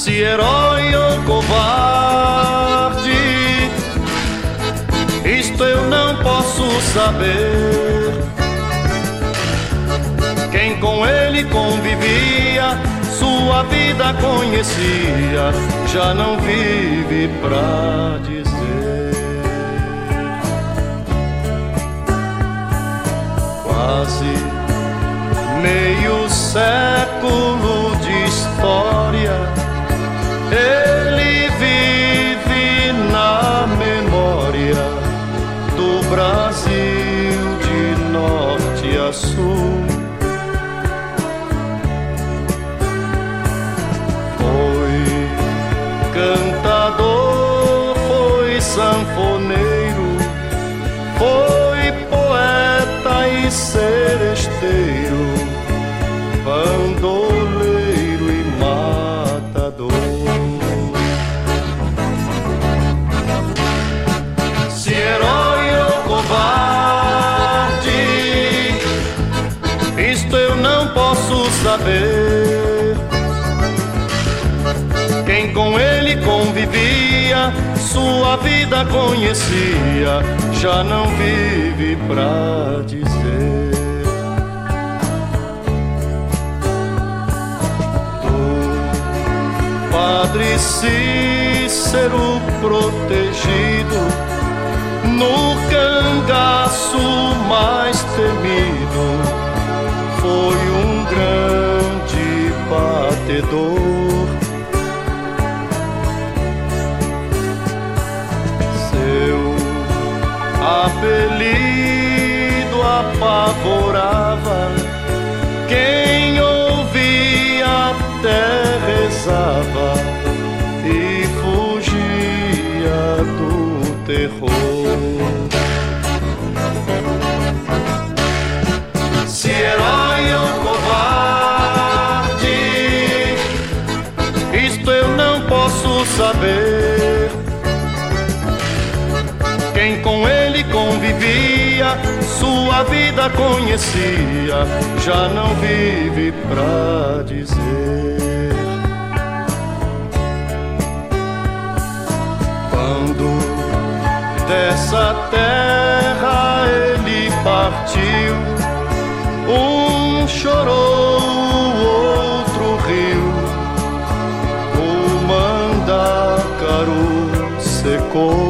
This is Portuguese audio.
se herói ou covarde, isto eu não posso saber. Quem com ele convivia, sua vida conhecia, já não vive pra dizer. Quase meio século de história, ele vive na memória do Brasil de norte a sul. Foi cantador, foi sanfoneiro, foi poeta e seresteiro, bandoleiro e matador. Se herói ou covarde, isto eu não posso saber. Quem com ele convivia, sua vida conhecia, já não vive pra dizer. Do Padre Cícero protegido, no cangaço mais temido, foi um grande batedor. Apelido apavorava quem ouvia, até rezava e fugia do terror. Se herói ou covarde, isto eu não posso saber. Quem com ele convivia, sua vida conhecia, já não vive pra dizer. Quando dessa terra ele partiu, um chorou, o outro riu, o mandacaru secou.